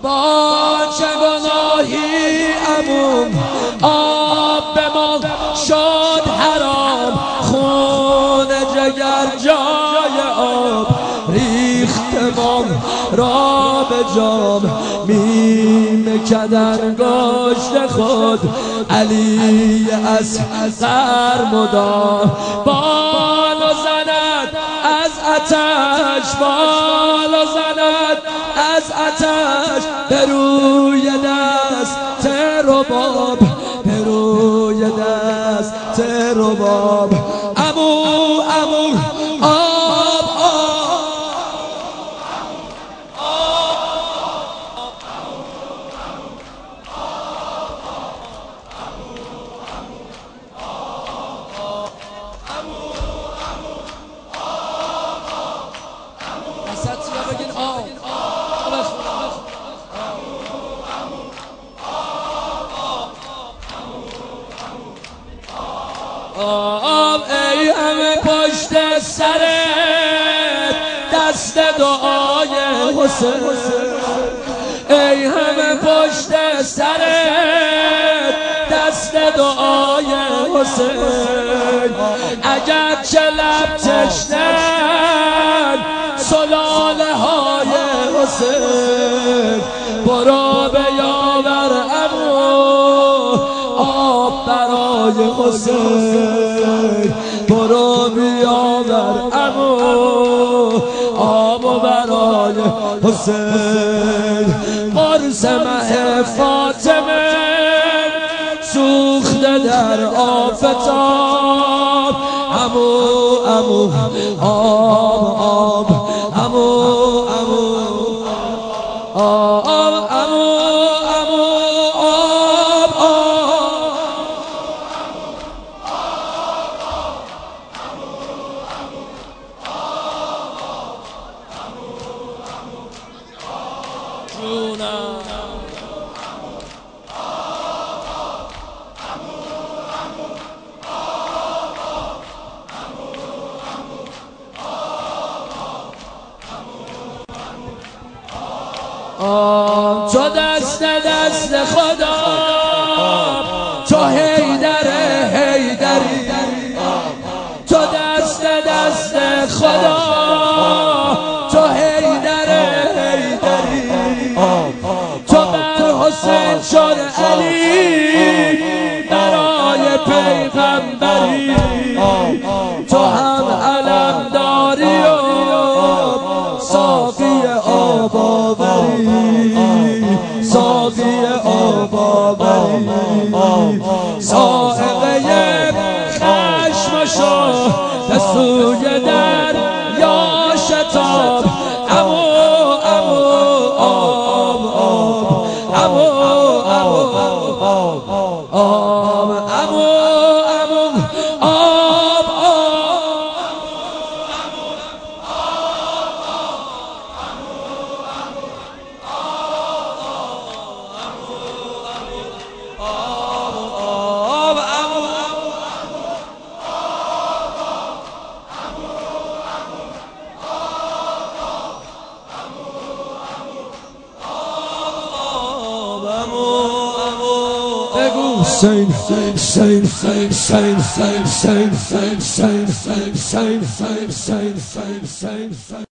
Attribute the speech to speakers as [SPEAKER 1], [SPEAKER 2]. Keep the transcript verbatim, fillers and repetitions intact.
[SPEAKER 1] با چه گناهی عموم آب به ما شد حرام، خون جگر جای آب ریختمان را به جام، میم کدن گشت خود علی اصغر مدام، بالا زند از آتش، بالا زند از آتش به روی دست رباب، به روی دست رباب. عمو عمو آب آب ای همه پشت سرت دست دعای حسین، ای همه پشت سرت دست دعای حسین، اگر چه لب تشنن سلاله های حسین، برو بیاور عمو آب برای حسین، برو بیاور عمو آب برای حسین. قرص مه فاطمه سوخته در آفتاب، عمو عمو آب آب عمو عمو آب عمو عمو آب آب جونم. تو دست دست خدا، تو حیدر حیدری، تو دست دست خدا، تو حیدر حیدری، تو بر حسین شد علی برای پیغمبری، تو هم علم داری و ساقی آب آوری، ساقی آب آوری، سائقه خشم شو به سوی در یا شتاب، عمو عمو آب آب عمو عمو آب آب عمو عمو آب Saint, saint, saint, saint, saint, saint, saint, saint, saint, saint, saint, saint, saint, saint, saint, saint.